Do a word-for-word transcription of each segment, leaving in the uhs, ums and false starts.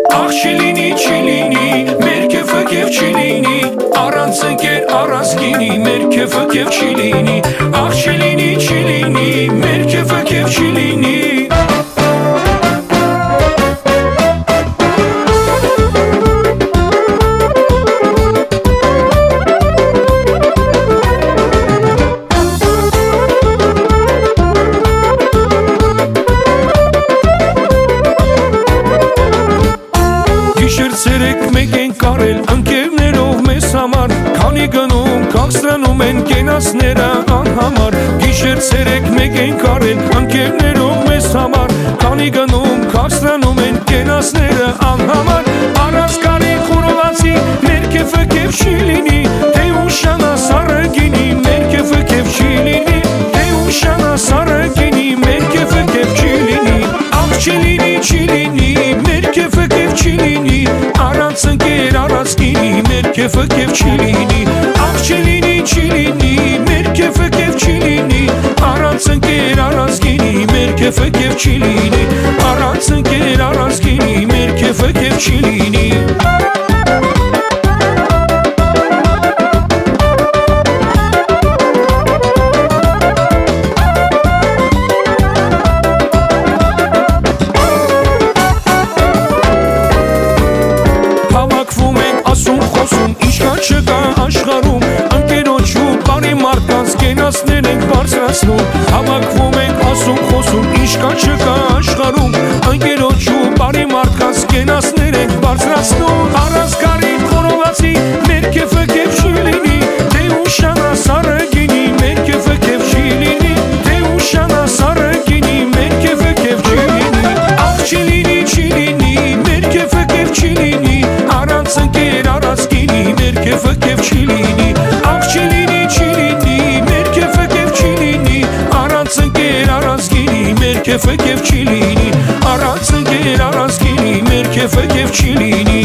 Աղ չլինի, չլինի, մեր կեֆը կեվ չլինի, առանց ընկեր առանց գինի, մեր կեֆը կեվ չլինի, աղ չլինի, չլինի, մեր կեֆը կեվ չլինի Ցերեկ մեկ են կարել ընկերներով մեզ համար Քանի գնում կաղցրանում են կենացները անհամար Գիշեր ցերեկ մեկ են կարել ընկերներով մեզ համար Քանի գնում կաղցրանում են կենացները անհամար Առանց կարի խորովացի մեր կեֆը կեվ չի լինի Թե ուշանա սառը գինի մեր կեֆը կեվ չի լինի Թե ուշանա սառը գինի մեր կեֆը կեվ չի լինի Աղ չի լինի, չի լինի, մեր կեֆը կեվ չի լինի Առանց ընկեր առանց գինի մեր կեֆը կեվ չի լինի Աղ չի լինի, չի լինի, մեր կեֆը կեվ չի լինի Առանց ընկեր առանց գինի մեր կեֆը կեվ չի լինի Առանց ընկեր առանց գինի մեր կեֆը կեվ չի լինի Չկա աշխարհում ընկերոջ ու բարի մարդկանց կենացներ ենք բարձրացնում Հավաքվում ենք ասում խոսում ինչ կա չկա աշխարհում ընկերոջ ու բարի մարդկանց կենացներ ենք բարձրացնում Առանց կարի խորովացի մեր կեֆը կեվ չի լինի Թե ուշանա սառը գինի մեր կեֆը կեվ չի լինի Թե ուշանա սառը գինի մեր կեֆը կեվ չի լինի Աղ չի լինի, չի լինի, մեր կեֆը կեվ չի լինի Առանց ընկեր առանց գինի մեր կեֆը կեվ չի լինի Աղ չի լինի, չի լինի, մեր կեֆը կեվ չի լինի Առանց ընկեր առանց գինի մեր կեֆը կեվ չի լինի Առանց ընկեր առանց գինի մեր կեֆը կեվ չի լինի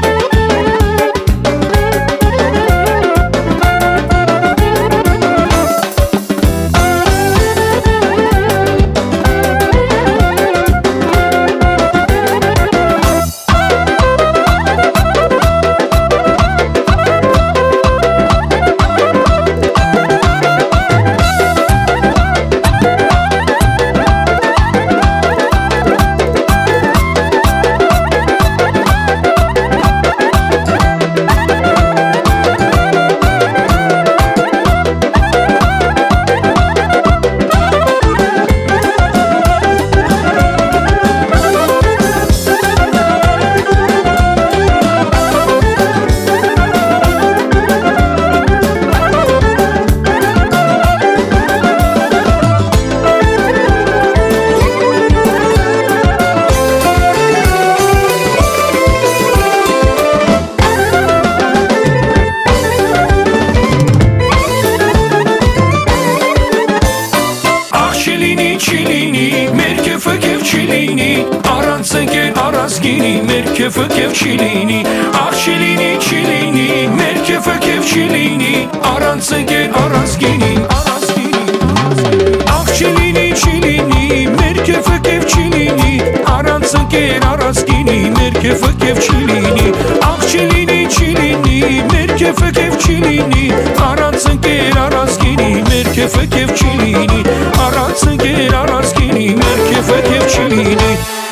Մեր կեֆը կեվ չի լինի Առանց ընկեր առանց գինի մեր կեֆը կեվ չի լինի Աղ չի լինի, չի լինի, մեր կեֆը կեվ չի լինի Առանց ընկեր առանց գինի Աղ չի լինի, չի լինի, մեր կեֆը կեվ չի լինի Առանց ընկեր առանց գինի մեր կեֆը կեվ չի լինի Աղ չի լինի, չի լինի, մեր կեֆը կեվ չի լինի Առանց ընկեր առանց գինի մեր կեֆը կեվ չի լինի Առանց ընկեր առանց գինի մեր կեֆը կեվ չի լինի